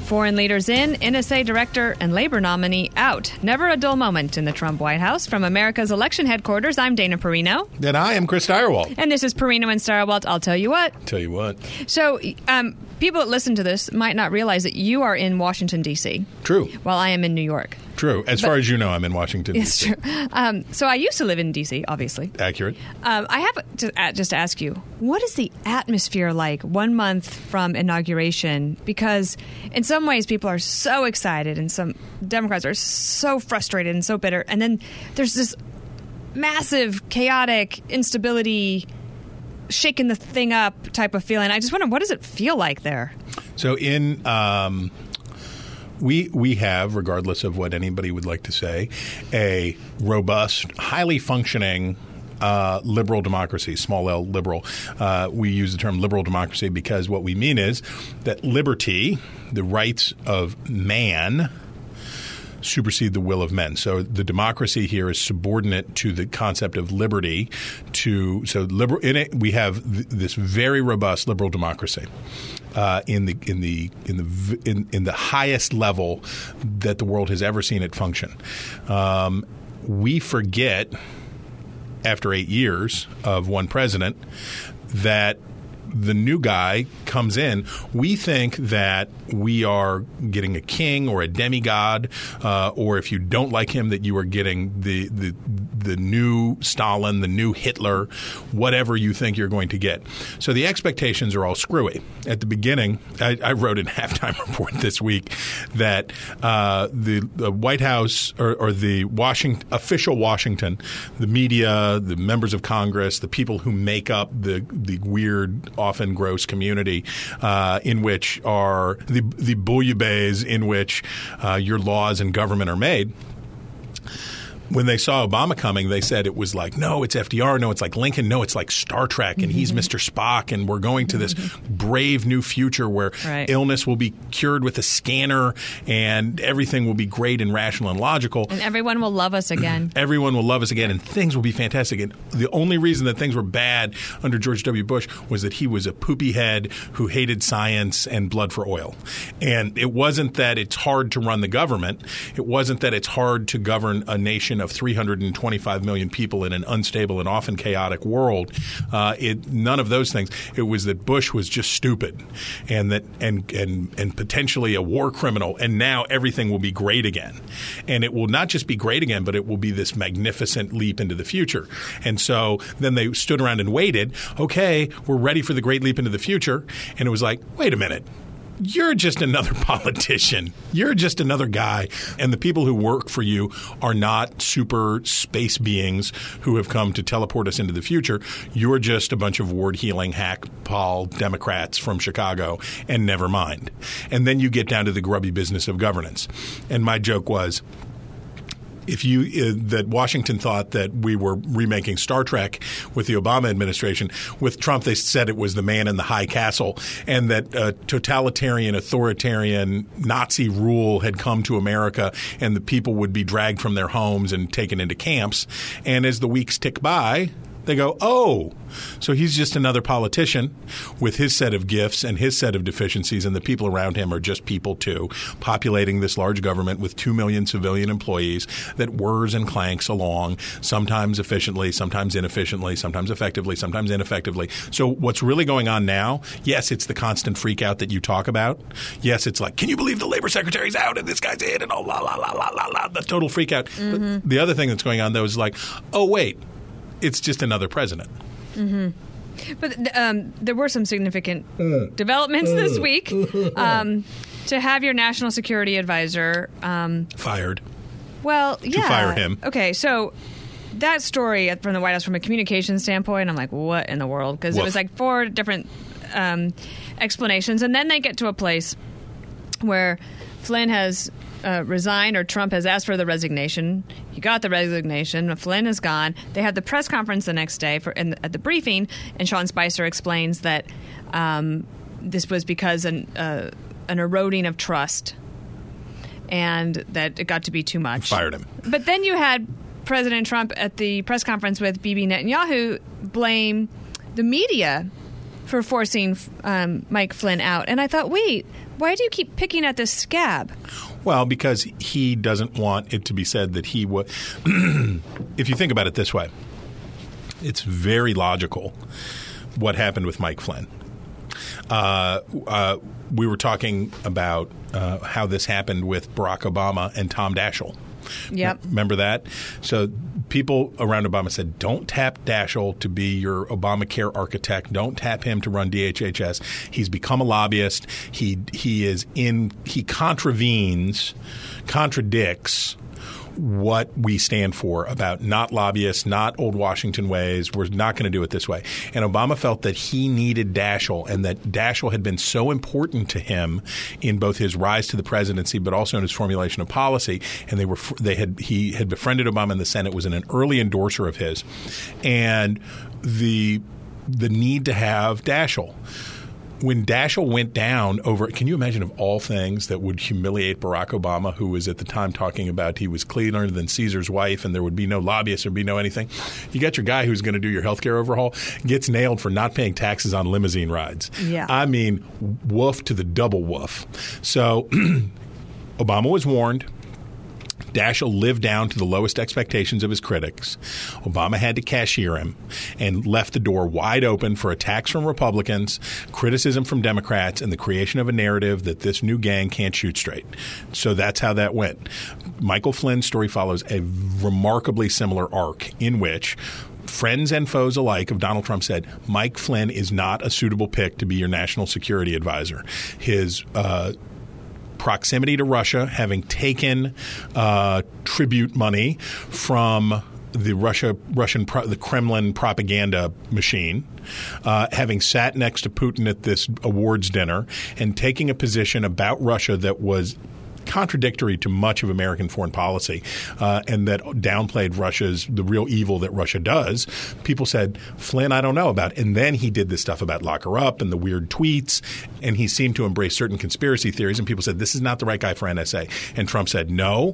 Foreign leaders in, NSA director and labor nominee out. Never a dull moment in the Trump White House. From America's election headquarters, I'm Dana Perino. And I am Chris Stirewalt. And this is Perino and Stirewalt. I'll tell you what. So, people that listen to this might not realize that you are in Washington, D.C. True. While I am in New York. True. As far as you know, I'm in Washington, D.C. It's true. So I used to live in D.C., obviously. Accurate. I have to just ask you, what is the atmosphere like 1 month from inauguration? Because in some ways people are so excited and some Democrats are so frustrated and so bitter. And then there's this massive, chaotic instability, shaking the thing up type of feeling. I just wonder, what does it feel like there? So in... We have, regardless of what anybody would like to say, a robust, highly functioning liberal democracy, small L liberal. We use the term liberal democracy because what we mean is that liberty, the rights of man, supersede the will of men. So the democracy here is subordinate to the concept of liberty. Liberal in it, we have this very robust liberal democracy. In the highest level that the world has ever seen it function. We forget, after 8 years of one president, that the new guy comes in. We think that we are getting a king or a demigod, or if you don't like him, that you are getting the new Stalin, the new Hitler, whatever you think you're going to get. So the expectations are all screwy. At the beginning, I wrote in Halftime Report this week that the White House or the official Washington, the media, the members of Congress, the people who make up the weird, often gross community in which are the bouillabaisse in which your laws and government are made. When they saw Obama coming, they said it was like, no, it's FDR. No, it's like Lincoln. No, it's like Star Trek, and he's Mr. Spock, and we're going to this brave new future where illness will be cured with a scanner, and everything will be great and rational and logical. And everyone will love us again. Everyone will love us again, and things will be fantastic. And the only reason that things were bad under George W. Bush was that he was a poopy head who hated science and blood for oil. And it wasn't that it's hard to run the government. It wasn't that it's hard to govern a nation of 325 million people in an unstable and often chaotic world. None of those things. It was that Bush was just stupid and potentially a war criminal, and now everything will be great again. And it will not just be great again, but it will be this magnificent leap into the future. And so then they stood around and waited. Okay, we're ready for the great leap into the future. And it was like, wait a minute. You're just another politician. You're just another guy. And the people who work for you are not super space beings who have come to teleport us into the future. You're just a bunch of ward-healing hack Paul Democrats from Chicago, and never mind. And then you get down to the grubby business of governance. And my joke was, that Washington thought that we were remaking Star Trek with the Obama administration. With Trump, they said it was the man in the high castle, and that totalitarian, authoritarian Nazi rule had come to America, and the people would be dragged from their homes and taken into camps. And as the weeks tick by, they go, oh, so he's just another politician with his set of gifts and his set of deficiencies, and the people around him are just people too, populating this large government with 2 million civilian employees that whirs and clanks along, sometimes efficiently, sometimes inefficiently, sometimes effectively, sometimes ineffectively. So what's really going on now, yes, it's the constant freak out that you talk about. Yes, it's like, can you believe the labor secretary's out and this guy's in and all la, la, la, la, la, la, the total freak out. But the other thing that's going on, though, is like, oh, wait. It's just another president. Mm-hmm. But there were some significant developments this week. To have your national security advisor fired. Well, yeah. To fire him. Okay, so that story from the White House, from a communications standpoint, I'm like, what in the world? Because it was like 4 different explanations. And then they get to a place where Flynn has resigned, or Trump has asked for the resignation. He got the resignation. Flynn is gone. They had the press conference the next day at the briefing, and Sean Spicer explains that this was because an eroding of trust, and that it got to be too much. Fired him. But then you had President Trump at the press conference with Bibi Netanyahu blame the media for forcing Mike Flynn out. And I thought, wait, why do you keep picking at this scab? Well, because he doesn't want it to be said that he was. If you think about it this way, it's very logical what happened with Mike Flynn. We were talking about how this happened with Barack Obama and Tom Daschle. Yep. Remember that? So people around Obama said, don't tap Daschle to be your Obamacare architect. Don't tap him to run DHHS. He's become a lobbyist. He contradicts what we stand for about not lobbyists, not old Washington ways. We're not going to do it this way. And Obama felt that he needed Daschle, and that Daschle had been so important to him in both his rise to the presidency, but also in his formulation of policy. And he had befriended Obama in the Senate, was an early endorser of his, and the need to have Daschle. When Daschle went down over, can you imagine of all things that would humiliate Barack Obama, who was at the time talking about he was cleaner than Caesar's wife and there would be no lobbyists, there'd be no anything. You got your guy who's going to do your health care overhaul, gets nailed for not paying taxes on limousine rides. Yeah. I mean, woof to the double woof. So Obama was warned. Daschle lived down to the lowest expectations of his critics. Obama had to cashier him and left the door wide open for attacks from Republicans, criticism from Democrats, and the creation of a narrative that this new gang can't shoot straight. So that's how that went. Michael Flynn's story follows a remarkably similar arc in which friends and foes alike of Donald Trump said, Mike Flynn is not a suitable pick to be your national security advisor. His proximity to Russia, having taken tribute money from the Kremlin propaganda machine, having sat next to Putin at this awards dinner, and taking a position about Russia that was contradictory to much of American foreign policy, and that downplayed the real evil that Russia does. People said, Flynn, I don't know about. And then he did this stuff about lock her up and the weird tweets, and he seemed to embrace certain conspiracy theories, and people said, this is not the right guy for NSA. And Trump said, no,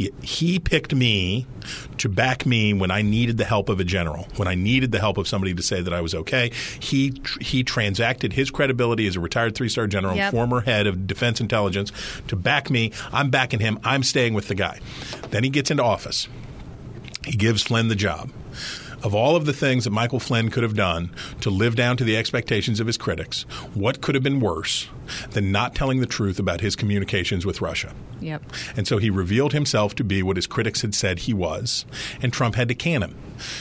he picked me to back me when I needed the help of a general, when I needed the help of somebody to say that I was okay. He transacted his credibility as a retired three-star general, former head of defense intelligence, to back me. I'm backing him. I'm staying with the guy. Then he gets into office. He gives Flynn the job. Of all of the things that Michael Flynn could have done to live down to the expectations of his critics, what could have been worse than not telling the truth about his communications with Russia? Yep. And so he revealed himself to be what his critics had said he was, and Trump had to can him.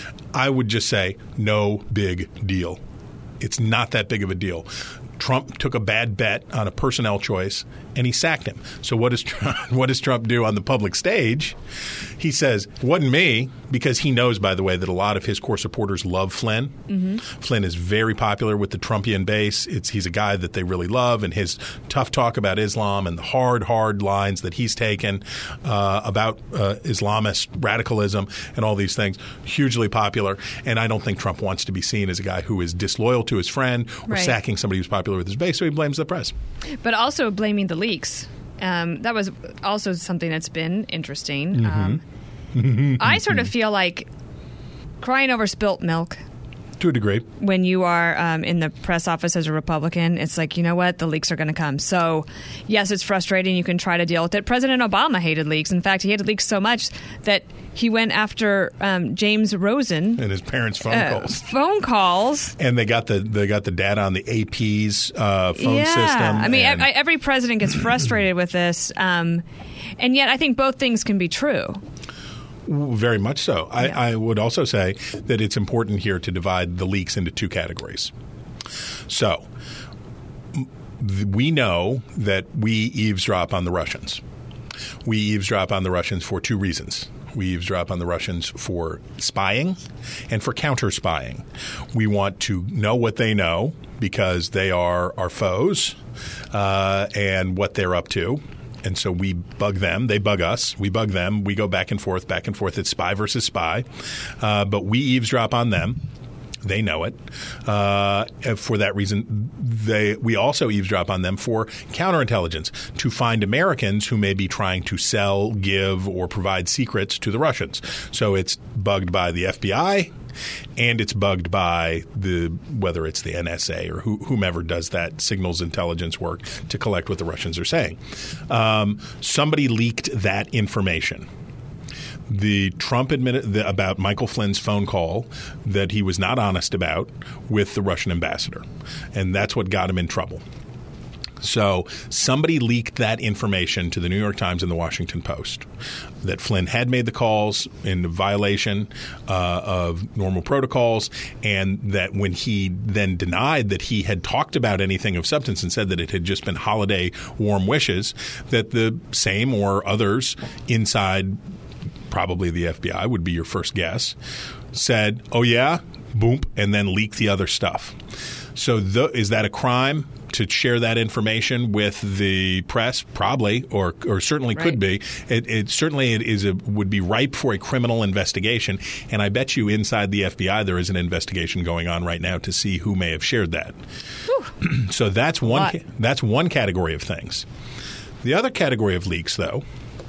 I would just say, no big deal. It's not that big of a deal. Trump took a bad bet on a personnel choice, and he sacked him. So what does Trump do on the public stage? He says, it wasn't me, because he knows, by the way, that a lot of his core supporters love Flynn. Mm-hmm. Flynn is very popular with the Trumpian base. He's a guy that they really love, and his tough talk about Islam and the hard lines that he's taken about Islamist radicalism and all these things, hugely popular. And I don't think Trump wants to be seen as a guy who is disloyal to his friend or sacking somebody who's popular with his base, so he blames the press. But also blaming the leaks. That was also something that's been interesting. Mm-hmm. I sort of feel like crying over spilt milk. To a degree. When you are in the press office as a Republican, it's like, you know what? The leaks are going to come. So, yes, it's frustrating. You can try to deal with it. President Obama hated leaks. In fact, he hated leaks so much that he went after James Rosen and his parents' phone calls. And they got the data on the AP's phone system. I mean, every president gets frustrated with this, and yet I think both things can be true. Very much so. I would also say that it's important here to divide the leaks into two categories. So we know that we eavesdrop on the Russians. We eavesdrop on the Russians for two reasons. We eavesdrop on the Russians for spying and for counter-spying. We want to know what they know because they are our foes and what they're up to. And so we bug them. They bug us. We bug them. We go back and forth. It's spy versus spy. But we eavesdrop on them. They know it. For that reason, we also eavesdrop on them for counterintelligence, to find Americans who may be trying to sell, give, or provide secrets to the Russians. So it's bugged by the FBI. and it's bugged by whether it's the NSA or whomever does that signals intelligence work to collect what the Russians are saying. Somebody leaked that information. The Trump admitted about Michael Flynn's phone call that he was not honest about with the Russian ambassador, and that's what got him in trouble. So somebody leaked that information to the New York Times and the Washington Post that Flynn had made the calls in violation of normal protocols, and that when he then denied that he had talked about anything of substance and said that it had just been holiday warm wishes, that the same or others inside probably the FBI would be your first guess, said, oh, yeah, boom, and then leaked the other stuff. So is that a crime to share that information with the press? Probably, or certainly could be. It certainly would be ripe for a criminal investigation. And I bet you inside the FBI there is an investigation going on right now to see who may have shared that. So that's one category of things. The other category of leaks, though,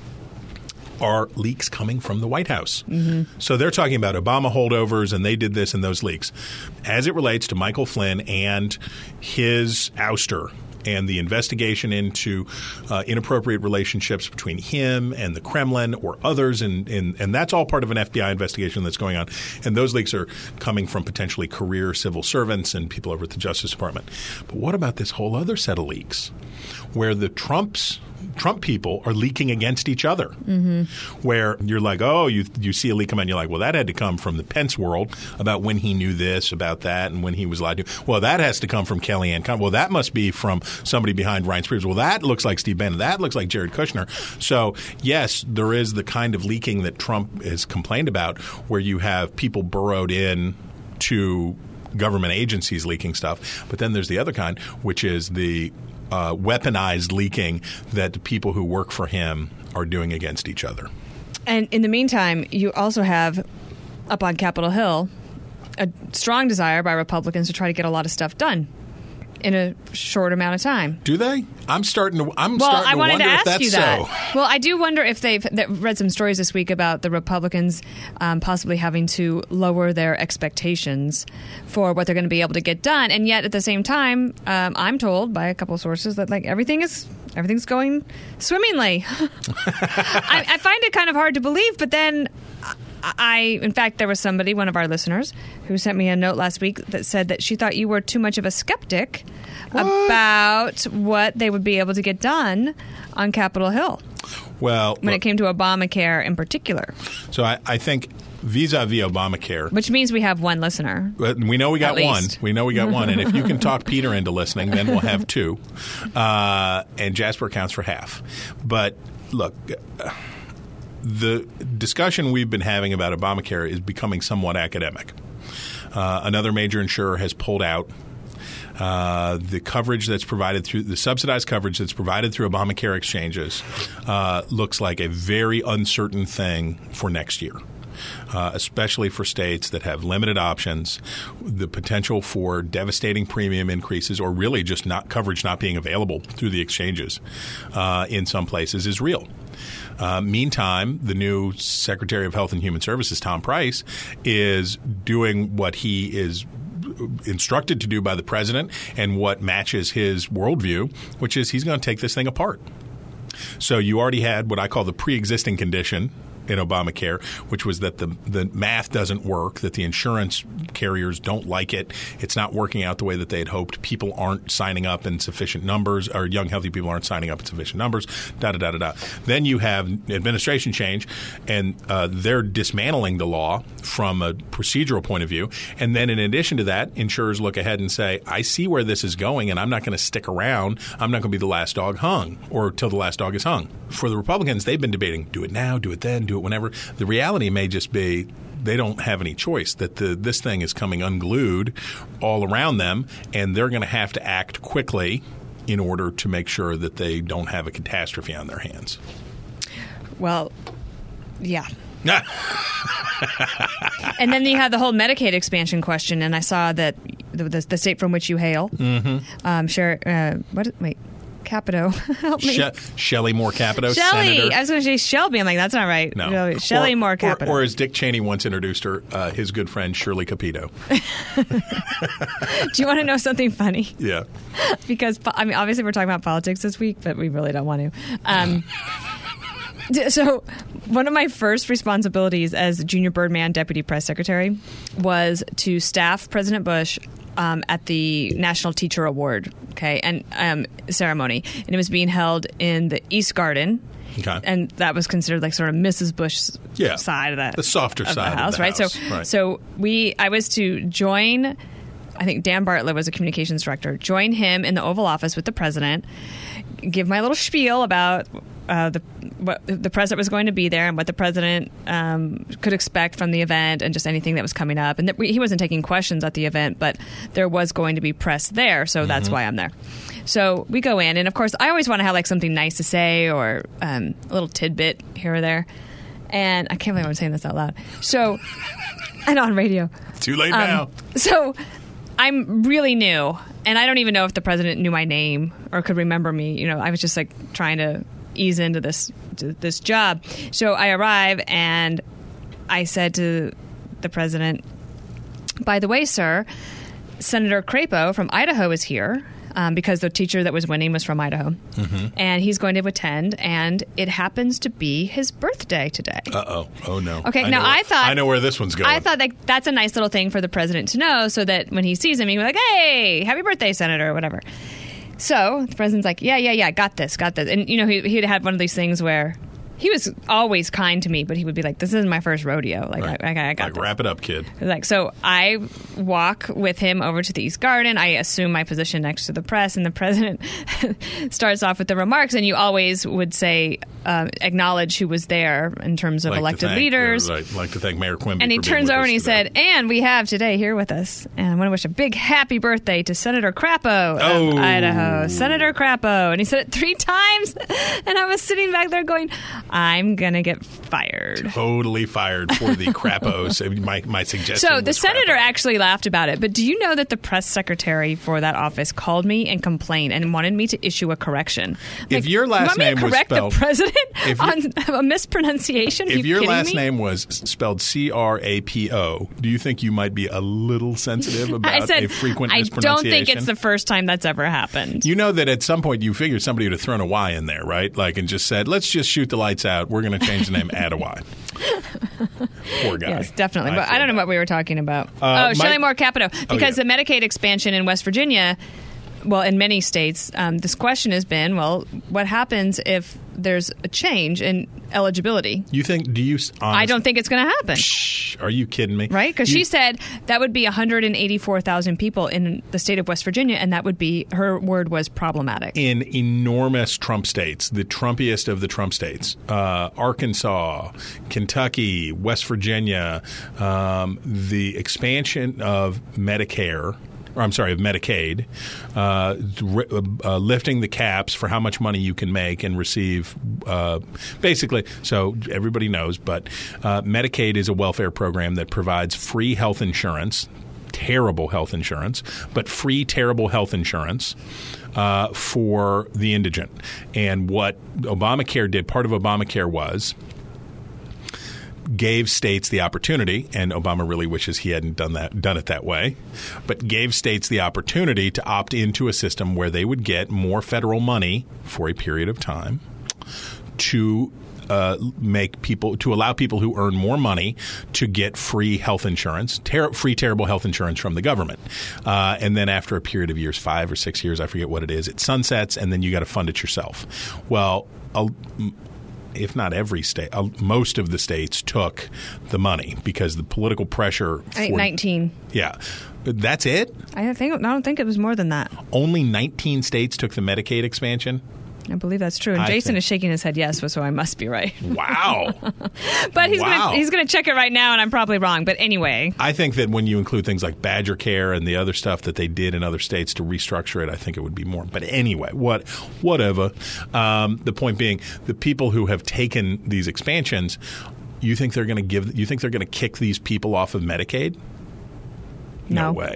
are leaks coming from the White House. Mm-hmm. So they're talking about Obama holdovers, and they did this and those leaks. As it relates to Michael Flynn and his ouster and the investigation into inappropriate relationships between him and the Kremlin or others, and that's all part of an FBI investigation that's going on. And those leaks are coming from potentially career civil servants and people over at the Justice Department. But what about this whole other set of leaks where the Trump people are leaking against each other, where you're like, oh, you see a leak come in, you're like, well, that had to come from the Pence world about when he knew this, about that, and when he was lied to. Well, that has to come from Kellyanne Conway. Well, that must be from somebody behind Reince Priebus. Well, that looks like Steve Bannon. That looks like Jared Kushner. So, yes, there is the kind of leaking that Trump has complained about, where you have people burrowed in to government agencies leaking stuff. But then there's the other kind, which is the weaponized leaking that the people who work for him are doing against each other. And in the meantime, you also have up on Capitol Hill a strong desire by Republicans to try to get a lot of stuff done in a short amount of time. Do they? I'm starting to I wanted wonder to ask if that's you that. so. Well, I do wonder if they've read some stories this week about the Republicans possibly having to lower their expectations for what they're going to be able to get done, and yet at the same time, I'm told by a couple of sources that everything's going swimmingly. I find it kind of hard to believe, but then. In fact, there was somebody, one of our listeners, who sent me a note last week that said that she thought you were too much of a skeptic about what they would be able to get done on Capitol Hill. Well, when it came to Obamacare in particular. So I think vis-a-vis Obamacare, which means we have one listener. We know we got one. We know we got one, and if you can talk Peter into listening, then we'll have two, and Jasper counts for half. But look. The discussion we've been having about Obamacare is becoming somewhat academic. Another major insurer has pulled out. The coverage that's provided through the subsidized coverage that's provided through Obamacare exchanges looks like a very uncertain thing for next year. Especially for states that have limited options, the potential for devastating premium increases or really just coverage not being available through the exchanges in some places is real. Meantime, the new Secretary of Health and Human Services, Tom Price, is doing what he is instructed to do by the president and what matches his worldview, which is he's going to take this thing apart. So you already had what I call the pre-existing condition in Obamacare, which was that the math doesn't work, that the insurance carriers don't like it. It's not working out the way that they had hoped. People aren't signing up in sufficient numbers, or young, healthy people aren't signing up in sufficient numbers, da-da-da-da-da. Then you have administration change, and they're dismantling the law from a procedural point of view. And then in addition to that, insurers look ahead and say, I see where this is going, and I'm not going to stick around. I'm not going to be the last dog hung, or till the last dog is hung. For the Republicans, they've been debating, do it now, do it then, do it whenever. The reality may just be they don't have any choice, that this thing is coming unglued all around them, and they're going to have to act quickly in order to make sure that they don't have a catastrophe on their hands. Well, yeah. And then you had the whole Medicaid expansion question, and I saw that the state from which you hail, Capito. Help me. Shelley Moore Capito, Shelley. Senator. I was going to say Shelby. I'm like, that's not right. No. Shelley Moore Capito. Or as Dick Cheney once introduced her, his good friend Shirley Capito. Do you want to know something funny? Yeah. Because, I mean, obviously we're talking about politics this week, but we really don't want to. So one of my first responsibilities as Junior Birdman Deputy Press Secretary was to staff President Bush at the National Teacher Award, and ceremony, and it was being held in the East Garden, and that was considered like sort of Mrs. Bush's side of that, the softer side of the house, right? So I was to join. I think Dan Bartlett was a communications director. Join him in the Oval Office with the president, give my little spiel about what the president was going to be there and what the president could expect from the event and just anything that was coming up. And he wasn't taking questions at the event, but there was going to be press there, so that's why I'm there. So we go in, and of course, I always want to have like something nice to say or a little tidbit here or there. And I can't believe I'm saying this out loud. So, and on radio. Too late now. So I'm really new, and I don't even know if the president knew my name or could remember me. I was just like trying to ease into this job. So I arrive, and I said to the president, "By the way, sir, Senator Crapo from Idaho is here." Because the teacher that was winning was from Idaho. And he's going to attend, and it happens to be his birthday today. Uh-oh. Oh, no. Okay, I know where this one's going. I thought that's a nice little thing for the president to know so that when he sees him, he'll be like, "Hey, happy birthday, Senator," or whatever. So the president's like, yeah, got this. And, he'd had one of these things where he was always kind to me, but he would be like, "This isn't my first rodeo. Like, right. I got this. Wrap it up, kid." So I walk with him over to the East Garden. I assume my position next to the press, and the president starts off with the remarks. And you always would say, acknowledge who was there in terms of elected leaders. I'd like to thank Mayor Quimby. And he turns over and he said, "And we have today here with us, and I want to wish a big happy birthday to Senator Crapo of Idaho. Senator Crapo." And he said it 3 times, and I was sitting back there going, I'm going to get fired. Totally fired for the Crapos. My suggestion So the was senator Crapo. actually laughed about it. But do you know that the press secretary for that office called me and complained and wanted me to issue a correction? If your last name was spelled... You want me to correct the president on a mispronunciation? If your last name was spelled Crapo, do you think you might be a little sensitive about a frequent mispronunciation? I don't think it's the first time that's ever happened. You know that at some point you figured somebody would have thrown a Y in there, right? And just said, let's just shoot the lights out. We're going to change the name, add a Y. Poor guy. Yes, definitely. But I don't know what we were talking about. Shelley Moore Capito. Because the Medicaid expansion in West Virginia, well, in many states, this question has been, well, what happens if there's a change in eligibility? I don't think it's going to happen. Shh, are you kidding me? Right? Because she said that would be 184,000 people in the state of West Virginia, and that would be, her word was problematic. In enormous Trump states, the Trumpiest of the Trump states, Arkansas, Kentucky, West Virginia, the expansion of Medicaid, lifting the caps for how much money you can make and receive, basically, so everybody knows, but Medicaid is a welfare program that provides free health insurance, terrible health insurance, but free terrible health insurance for the indigent. And what Obamacare did, part of Obamacare was gave states the opportunity, and Obama really wishes he hadn't done it that way, but gave states the opportunity to opt into a system where they would get more federal money for a period of time to allow people who earn more money to get free health insurance, free terrible health insurance from the government. And then after a period of years, 5 or 6 years, I forget what it is, it sunsets, and then you got to fund it yourself. Well, if not every state, most of the states took the money because the political pressure. I think 19. Yeah. That's it? I don't think it was more than that. Only 19 states took the Medicaid expansion? I believe that's true. And Jason is shaking his head yes, so I must be right. Wow. But he's going to check it right now, and I'm probably wrong. But anyway. I think that when you include things like Badger Care and the other stuff that they did in other states to restructure it, I think it would be more. But anyway, whatever. The point being, the people who have taken these expansions, you think they're going to kick these people off of Medicaid? No way.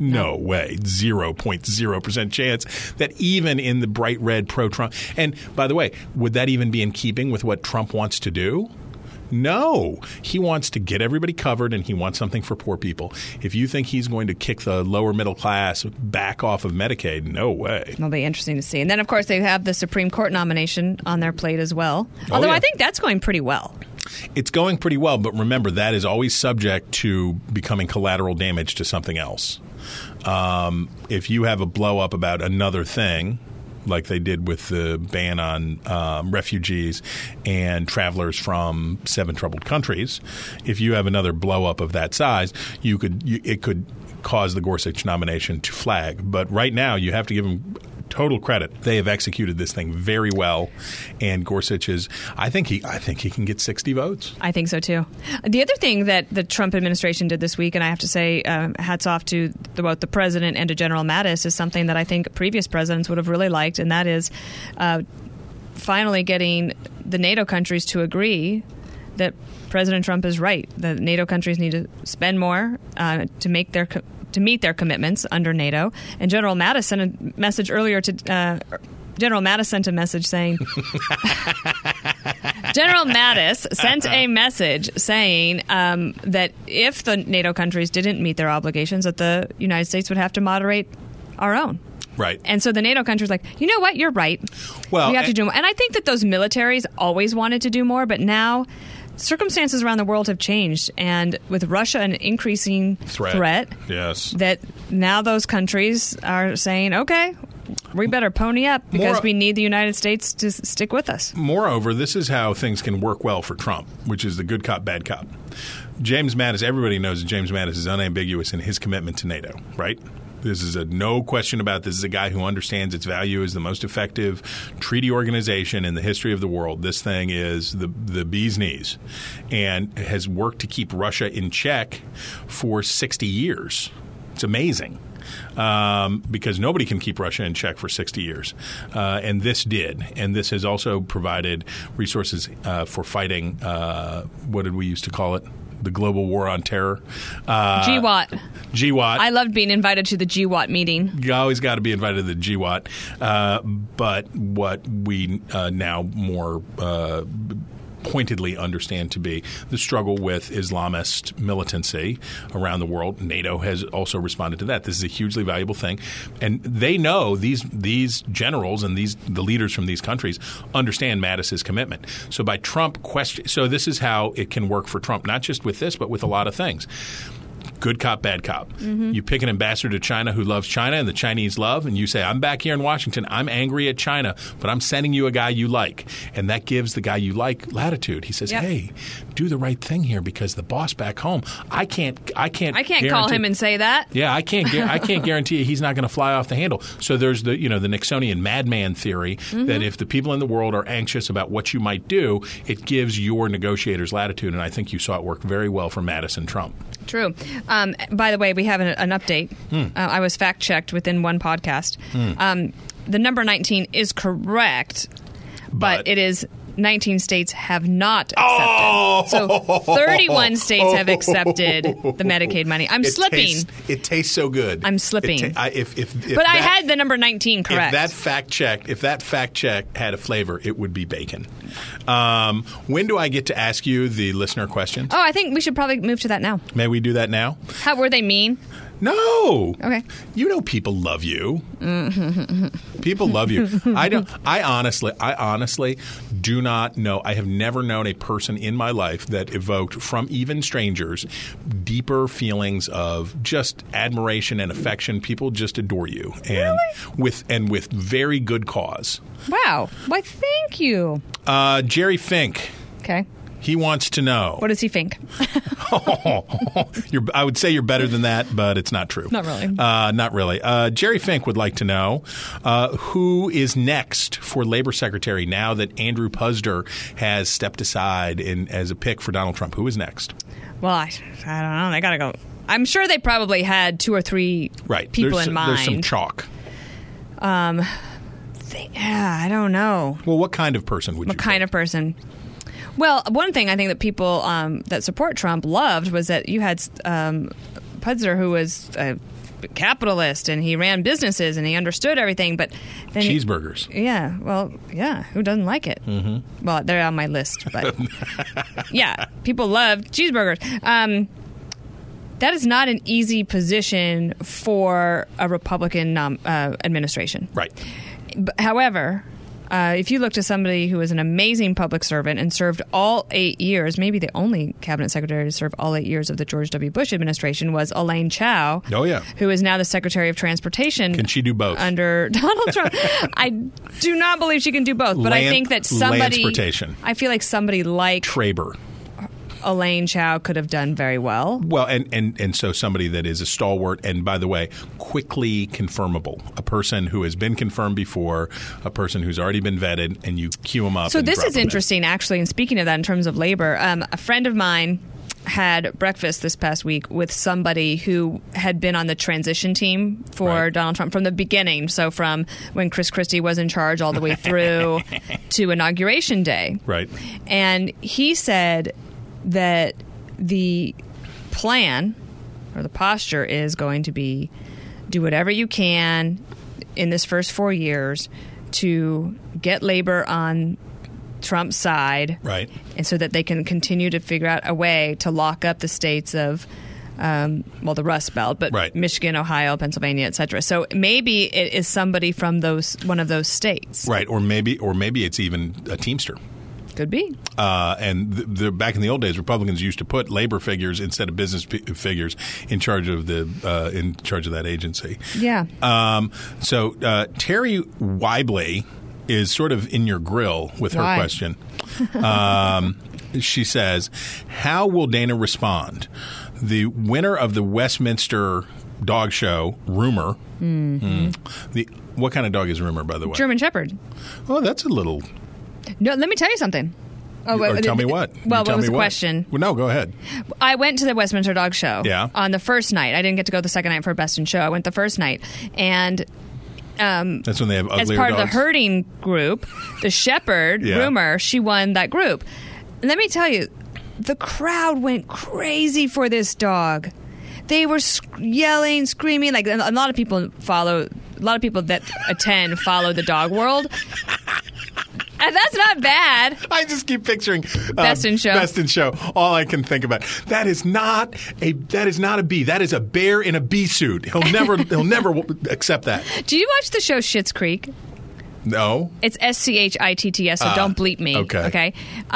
No way. 0.0% chance that even in the bright red pro-Trump. And by the way, would that even be in keeping with what Trump wants to do? No. He wants to get everybody covered, and he wants something for poor people. If you think he's going to kick the lower middle class back off of Medicaid, no way. It'll be interesting to see. And then, of course, they have the Supreme Court nomination on their plate as well. Although I think that's going pretty well. It's going pretty well, but remember, that is always subject to becoming collateral damage to something else. If you have a blow up about another thing, like they did with the ban on refugees and travelers from 7 troubled countries, if you have another blow up of that size, it could cause the Gorsuch nomination to flag. But right now, you have to give them total credit. They have executed this thing very well, and Gorsuch is. I think he can get 60 votes. I think so too. The other thing that the Trump administration did this week, and I have to say, hats off to both the president and to General Mattis, is something that I think previous presidents would have really liked, and that is finally getting the NATO countries to agree that President Trump is right. That NATO countries need to spend more to meet their commitments under NATO. And General Mattis sent a message earlier to General Mattis sent a message saying General Mattis sent a message saying that if the NATO countries didn't meet their obligations, that the United States would have to moderate our own. Right. And so the NATO countries are like, you know what, you're right. Well, we have to do more. And I think that those militaries always wanted to do more, but now circumstances around the world have changed, and with Russia an increasing threat, yes, that now those countries are saying, okay, we better pony up because we need the United States to stick with us. Moreover, this is how things can work well for Trump, which is the good cop, bad cop. James Mattis, everybody knows that James Mattis is unambiguous in his commitment to NATO, right? This is no question about this is a guy who understands its value as the most effective treaty organization in the history of the world. This thing is the bee's knees and has worked to keep Russia in check for 60 years. It's amazing. Because nobody can keep Russia in check for 60 years. And this did. And this has also provided resources for fighting, what did we used to call it? The global war on terror. GWOT. GWOT. I loved being invited to the GWOT meeting. You always got to be invited to the GWOT. But what we now more pointedly understand to be the struggle with Islamist militancy around the world. NATO has also responded to that. This is a hugely valuable thing. And they know these generals and the leaders from these countries understand Mattis's commitment. So by Trump so this is how it can work for Trump, not just with this, but with a lot of things. Good cop, bad cop. Mm-hmm. You pick an ambassador to China who loves China and the Chinese love, and you say, I'm back here in Washington. I'm angry at China, but I'm sending you a guy you like. And that gives the guy you like latitude. He says, hey, do the right thing here because the boss back home, I can't call him and say that. Yeah, I can't guarantee you he's not going to fly off the handle. So there's the Nixonian madman theory that if the people in the world are anxious about what you might do, it gives your negotiators latitude. And I think you saw it work very well for Mattis and Trump. True. By the way, we have an update. I was fact-checked within one podcast. The number 19 is correct, but it is 19 states have not accepted. So 31 states have accepted the Medicaid money. I'm slipping. It tastes so good. I'm slipping. I had the number 19 correct. If that fact check had a flavor, it would be bacon. When do I get to ask you the listener questions? Oh, I think we should probably move to that now. May we do that now? How were they mean? No. Okay. You know people love you. People love you. I honestly do not know. I have never known a person in my life that evoked from even strangers deeper feelings of just admiration and affection. People just adore you. And really? with very good cause. Wow. Why, thank you. Jerry Fink. Okay. He wants to know. What does he think? I would say you're better than that, but it's not true. Not really. Not really. Jerry Fink would like to know who is next for Labor Secretary now that Andrew Puzder has stepped aside as a pick for Donald Trump. Who is next? Well, I don't know. They got to go. I'm sure they probably had 2 or 3 people in mind. There's some chalk. I don't know. Well, what kind of person would you pick? What kind of person? Well, one thing I think that people that support Trump loved was that you had Puzder, who was capitalist and he ran businesses and he understood everything. But then cheeseburgers. Who doesn't like it? Mm-hmm. Well, they're on my list, but yeah, people love cheeseburgers. That is not an easy position for a Republican administration. Right. However, if you look to somebody who was an amazing public servant and served all 8 years, maybe the only cabinet secretary to serve all 8 years of the George W. Bush administration was Elaine Chao. Oh, yeah. Who is now the Secretary of Transportation. Can she do both? Under Donald Trump. I do not believe she can do both, but I think that somebody... Transportation. I feel like somebody like... Traber. Elaine Chao could have done very well. Well, and so somebody that is a stalwart and, by the way, quickly confirmable. A person who has been confirmed before, a person who's already been vetted, and you queue them up. So this is interesting, actually, and speaking of that in terms of labor, a friend of mine had breakfast this past week with somebody who had been on the transition team for Donald Trump from the beginning. So from when Chris Christie was in charge all the way through to Inauguration Day. Right. And he said that the plan or the posture is going to be do whatever you can in this first 4 years to get labor on Trump's side. Right. And so that they can continue to figure out a way to lock up the states of the Rust Belt, but Michigan, Ohio, Pennsylvania, et cetera. So maybe it is somebody from one of those states. Right. Or maybe it's even a Teamster. Could be. And back in the old days, Republicans used to put labor figures instead of business figures in charge of that agency. Yeah. So Terry Weibly is sort of in your grill with her question. She says, "How will Dana respond? The winner of the Westminster dog show, Rumor." Mm-hmm. What kind of dog is Rumor, by the way? German Shepherd. Oh, that's a little. No, let me tell you something. Tell me what? Well, what was the question? Well, no, go ahead. I went to the Westminster Dog Show on the first night. I didn't get to go the second night for Best in Show. I went the first night. And that's when they have uglier as part dogs? Of the herding group, the shepherd, Rumor, she won that group. And let me tell you, the crowd went crazy for this dog. They were yelling, screaming. Like a lot of people that attend follow the dog world. And that's not bad. I just keep picturing Best in Show. Best in Show. All I can think about. That is not a bee. That is a bear in a bee suit. He'll never accept that. Do you watch the show Schitt's Creek? No. It's SCHITTS, so don't bleep me. Okay.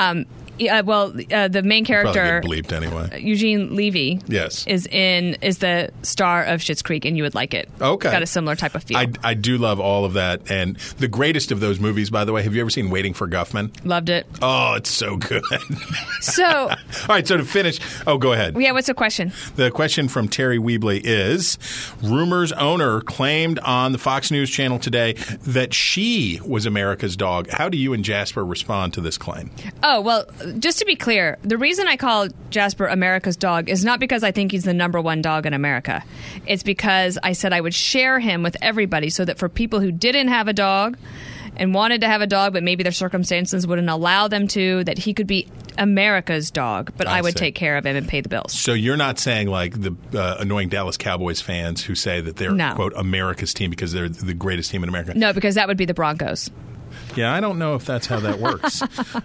The main character, probably get bleeped anyway. Eugene Levy, yes, is the star of Schitt's Creek, and you would like it. Okay, it's got a similar type of feel. I do love all of that, and the greatest of those movies, by the way. Have you ever seen Waiting for Guffman? Loved it. Oh, it's so good. So, all right. So to finish, go ahead. Yeah, what's the question? The question from Terry Weebly is: Rumor's owner claimed on the Fox News channel today that she was America's dog. How do you and Jasper respond to this claim? Oh, well, just to be clear, the reason I call Jasper America's dog is not because I think he's the number one dog in America. It's because I said I would share him with everybody so that for people who didn't have a dog and wanted to have a dog, but maybe their circumstances wouldn't allow them to, that he could be America's dog, but I would take care of him and pay the bills. So you're not saying like the annoying Dallas Cowboys fans who say that they're, quote, America's team because they're the greatest team in America? No, because that would be the Broncos. Yeah, I don't know if that's how that works.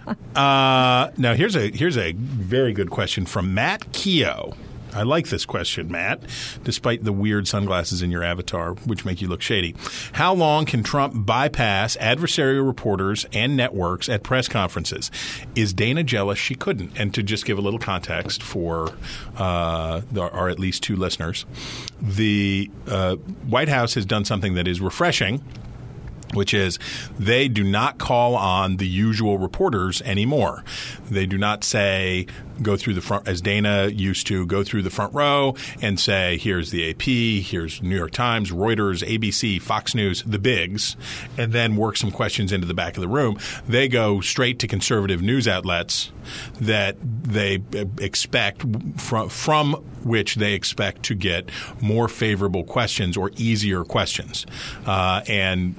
Now, here's a very good question from Matt Keogh. I like this question, Matt, despite the weird sunglasses in your avatar, which make you look shady. How long can Trump bypass adversarial reporters and networks at press conferences? Is Dana jealous she couldn't? And to just give a little context for our at least two listeners, the White House has done something that is refreshing, which is they do not call on the usual reporters anymore. They do not say go through the front, as Dana used to, go through the front row and say, here's the AP, here's New York Times, Reuters, ABC, Fox News, the bigs, and then work some questions into the back of the room. They go straight to conservative news outlets that they expect from which they expect to get more favorable questions or easier questions. And Sean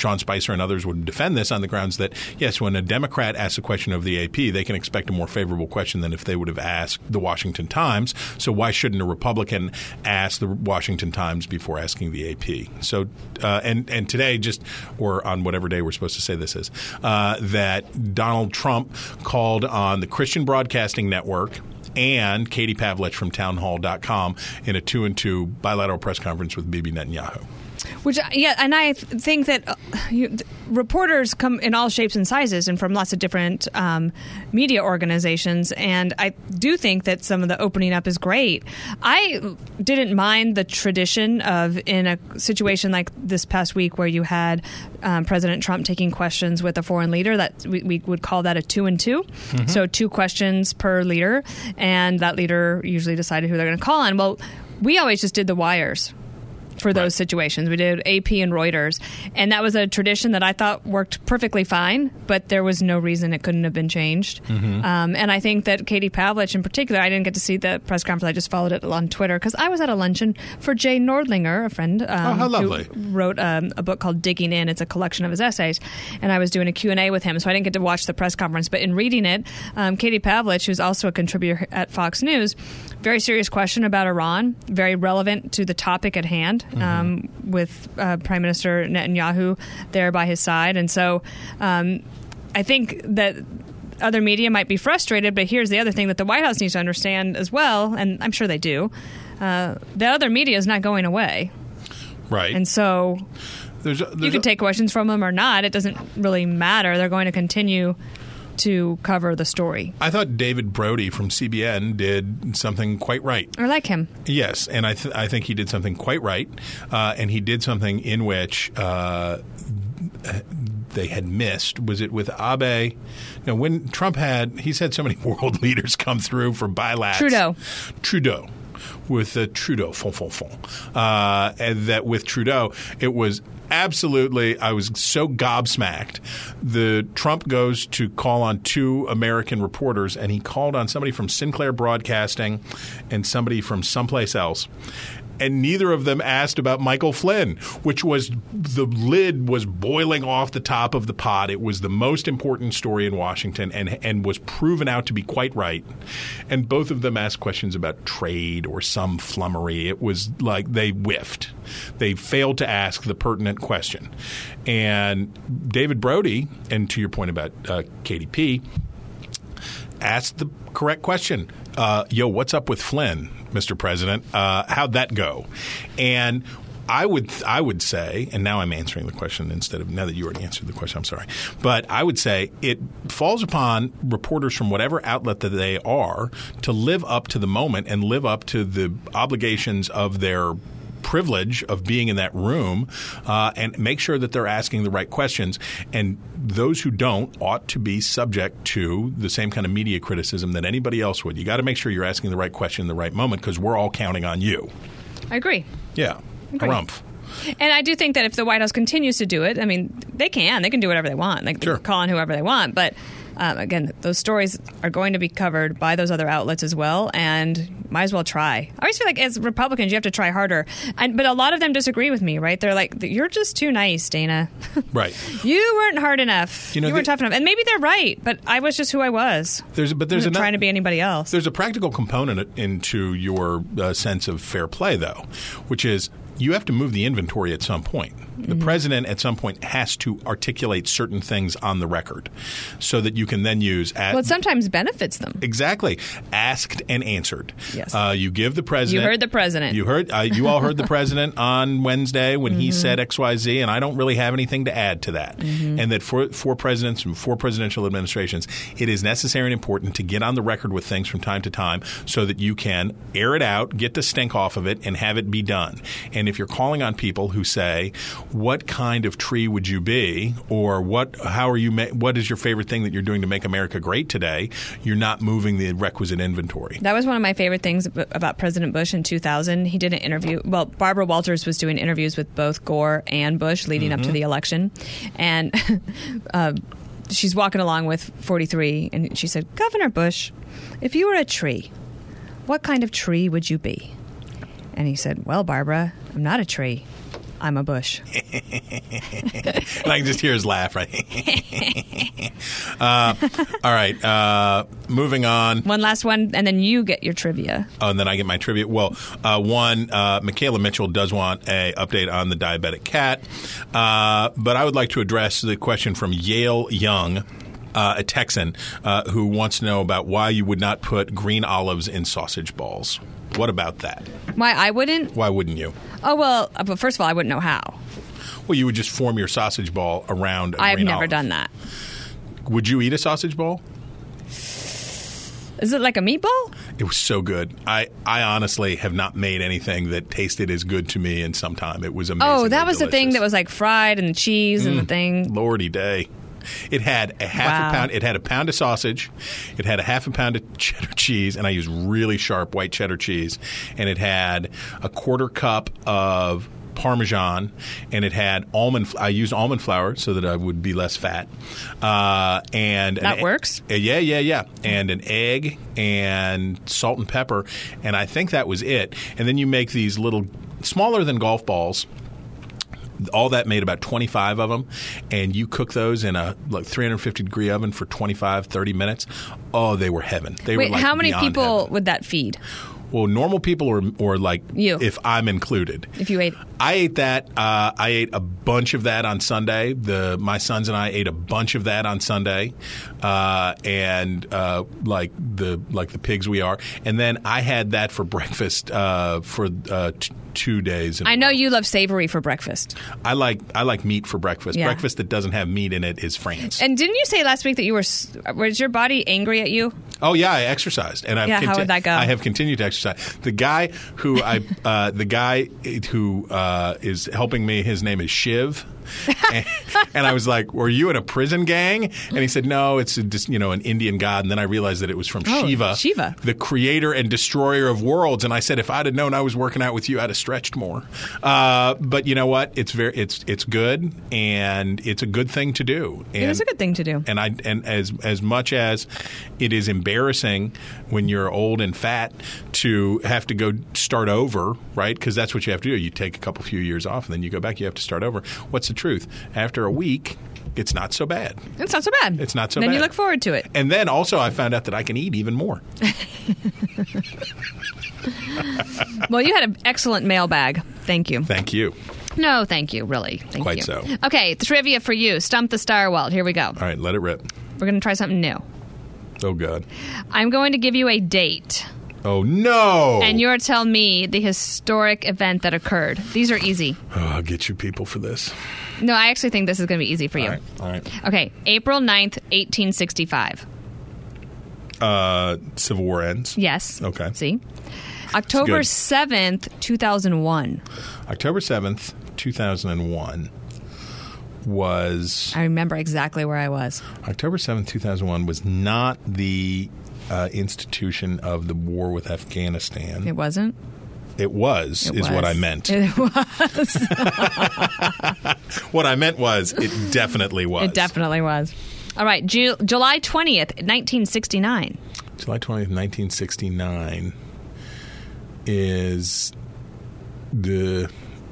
Sean Spicer and others would defend this on the grounds that, yes, when a Democrat asks a question of the AP, they can expect a more favorable question than if they would have asked the Washington Times. So why shouldn't a Republican ask the Washington Times before asking the AP? So and today, or on whatever day we're supposed to say this is, that Donald Trump called on the Christian Broadcasting Network and Katie Pavlich from townhall.com in a 2-and-2 bilateral press conference with Bibi Netanyahu. And I think that reporters come in all shapes and sizes and from lots of different media organizations, and I do think that some of the opening up is great. I didn't mind the tradition of, in a situation like this past week where you had President Trump taking questions with a foreign leader, that we would call that a 2-and-2. Mm-hmm. So 2 questions per leader, and that leader usually decided who they're going to call on. Well, we always just did the wires for those situations. We did AP and Reuters, and that was a tradition that I thought worked perfectly fine, but there was no reason it couldn't have been changed. Mm-hmm. And I think that Katie Pavlich in particular, I didn't get to see the press conference. I just followed it on Twitter because I was at a luncheon for Jay Nordlinger, a friend how lovely. who wrote a book called Digging In. It's a collection of his essays, and I was doing a Q&A with him, so I didn't get to watch the press conference. But in reading it, Katie Pavlich, who's also a contributor at Fox News, very serious question about Iran, very relevant to the topic at hand. With Prime Minister Netanyahu there by his side. And so I think that other media might be frustrated, but here's the other thing that the White House needs to understand as well, and I'm sure they do. The other media is not going away. Right. And so you can take questions from them or not. It doesn't really matter. They're going to continue to cover the story. I thought David Brody from CBN did something quite right. I like him. Yes, and I think he did something quite right, and he did something in which they had missed. Was it with Abe? When Trump he's had so many world leaders come through for bilats. Trudeau. With Trudeau, and that with Trudeau, it was absolutely, I was so gobsmacked. The Trump goes to call on 2 American reporters, and he called on somebody from Sinclair Broadcasting and somebody from someplace else. And neither of them asked about Michael Flynn, which was the lid was boiling off the top of the pot. It was the most important story in Washington and was proven out to be quite right. And both of them asked questions about trade or some flummery. It was like they whiffed. They failed to ask the pertinent question. And David Brody, and to your point about KDP, asked the correct question. What's up with Flynn, Mr. President? How'd that go? And I would say, and now I'm answering the question now that you already answered the question, I'm sorry. But I would say it falls upon reporters from whatever outlet that they are to live up to the moment and live up to the obligations of their privilege of being in that room and make sure that they're asking the right questions. And those who don't ought to be subject to the same kind of media criticism that anybody else would. You got to make sure you're asking the right question in the right moment because we're all counting on you. I agree. Yeah. Harumph. And I do think that if the White House continues to do it, I mean, they can do whatever they want. They can call on whoever they want. But again, those stories are going to be covered by those other outlets as well, and might as well try. I always feel like as Republicans, you have to try harder. But a lot of them disagree with me, right? They're like, you're just too nice, Dana. Right. You weren't hard enough. You weren't tough enough. And maybe they're right, but I was just who I was. There's trying to be anybody else. There's a practical component into your sense of fair play, though, which is you have to move the inventory at some point. The president at some point has to articulate certain things on the record so that you can then use well, it sometimes benefits them. Exactly. Asked and answered. Yes. You give the president. You heard the president. You all heard the president on Wednesday when he said XYZ, and I don't really have anything to add to that. And that for presidents and for presidential administrations, it is necessary and important to get on the record with things from time to time so that you can air it out, get the stink off of it, and have it be done. And if you're calling on people who say, what kind of tree would you be, or what is your favorite thing that you're doing to make America great today, you're not moving the requisite inventory. That was one of my favorite things about President Bush in 2000. He did an interview. Well, Barbara Walters was doing interviews with both Gore and Bush leading up to the election. And she's walking along with 43, and she said, Governor Bush, if you were a tree, what kind of tree would you be? And he said, well, Barbara, I'm not a tree. I'm a bush. And I can just hear his laugh, right? All right. Moving on. One last one, and then you get your trivia. Oh, and then I get my trivia. Well, Michaela Mitchell does want an update on the diabetic cat. But I would like to address the question from Yale Young, a Texan, who wants to know about why you would not put green olives in sausage balls. What about that? Why I wouldn't? Why wouldn't you? Oh, well, but first of all, I wouldn't know how. Well, you would just form your sausage ball around a I've green never olive. done that. Would you eat a sausage ball? Is it like a meatball? It was so good. I honestly have not made anything that tasted as good to me in some time. It was amazing. Oh, that was the thing that was like fried and the cheese and the thing. Lordy day. It had a half a pound. It had a pound of sausage. It had a half a pound of cheddar cheese, and I used really sharp white cheddar cheese. And it had a quarter cup of Parmesan, and it had almond. I used almond flour so that I would be less fat. And that works. Yeah. And an egg and salt and pepper, and I think that was it. And then you make these little, smaller than golf balls. All that made about 25 of them, and you cook those in a 350-degree oven for 25, 30 minutes. Oh, they were heaven. They were like how many beyond people heaven. would that feed? Well, normal people or like you, if I'm included. If you ate. I ate that. I ate a bunch of that on Sunday. My sons and I ate a bunch of that on Sunday, and like the pigs we are. And then I had that for breakfast for 2 days. I know you love savory for breakfast. I like meat for breakfast. Yeah. Breakfast that doesn't have meat in it is France. And didn't you say last week that was your body angry at you? Oh yeah, I exercised, and how would that go? I have continued to exercise. The guy who is helping me, his name is Shiv. And I was like, "Were you in a prison gang?" And he said, "No, it's just an Indian god." And then I realized that it was from Shiva, the creator and destroyer of worlds. And I said, if I'd have known I was working out with you, I'd have stretched more. But you know what? It's good, and it's a good thing to do. And, it is a good thing to do. And as much as it is embarrassing when you're old and fat to have to go start over, right? Because that's what you have to do. You take a few years off, and then you go back. You have to start over. What's the truth? After a week, it's not so bad. It's not so bad. It's not so bad. Then you look forward to it. And then also I found out that I can eat even more. Well, you had an excellent mailbag. Thank you. Thank you. No, thank you, really. Thank you. Quite so. Okay, the trivia for you. Stump the Starwelt. Here we go. All right, let it rip. We're going to try something new. Oh, God. I'm going to give you a date. Oh, no. And you're to tell me the historic event that occurred. These are easy. Oh, I'll get you people for this. No, I actually think this is going to be easy for you. All right. Okay, April 9th, 1865. Civil War ends? Yes. Okay. See? October 7th, 2001. October 7th, 2001 was... I remember exactly where I was. October 7th, 2001 was not the institution of the war with Afghanistan. It wasn't? It was, what I meant. It was. What I meant was, it definitely was. It definitely was. All right, July 20th, 1969. July 20th, 1969 is July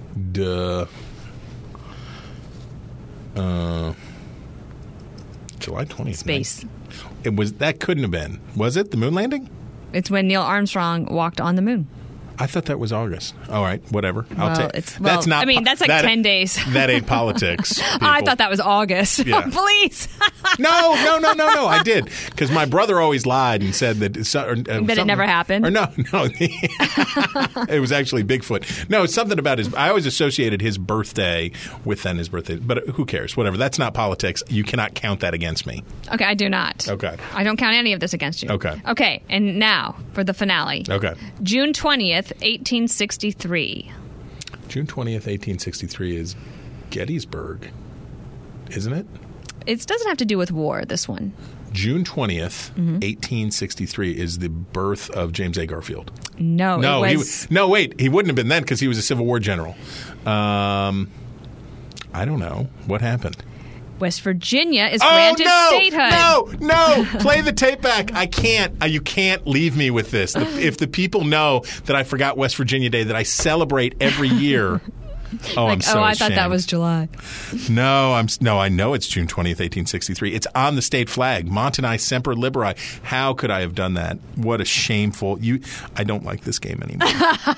20th. Space. That couldn't have been. Was it the moon landing? It's when Neil Armstrong walked on the moon. I thought that was August. All right, whatever. I'll take. That's not. I mean, that's like 10 days. That ain't politics. I thought that was August. Yeah. Oh, please. No. I did, because my brother always lied and said that. But it never happened. Or no. It was actually Bigfoot. No, it's something about his. I always associated his birthday with then his birthday. But who cares? Whatever. That's not politics. You cannot count that against me. Okay, I do not. Okay. I don't count any of this against you. Okay. Okay, and now for the finale. Okay. June 20th, 1863. June 20th, 1863 is Gettysburg, isn't it? It doesn't have to do with war, this one. June 20th, 1863 is the birth of James A. Garfield. No, it was... wait. He wouldn't have been then because he was a Civil War general. I don't know. What happened? West Virginia is granted statehood. No. Play the tape back. I can't. You can't leave me with this. If the people know that I forgot West Virginia Day, that I celebrate every year, Oh, I'm so I ashamed. thought that was July. No, I know it's June 20th, 1863. It's on the state flag. Montani Semper Liberi. How could I have done that? What a shameful... I don't like this game anymore.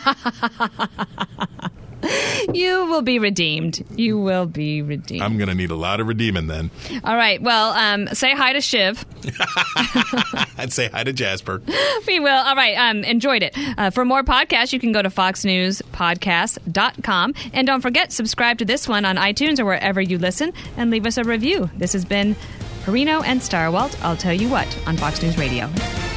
You will be redeemed. You will be redeemed. I'm going to need a lot of redeeming then. All right. Well, say hi to Shiv. I'd say hi to Jasper. We will. All right. Enjoyed it. For more podcasts, you can go to foxnewspodcast.com. And don't forget, subscribe to this one on iTunes or wherever you listen and leave us a review. This has been Perino and Starwalt. I'll tell you what on Fox News Radio.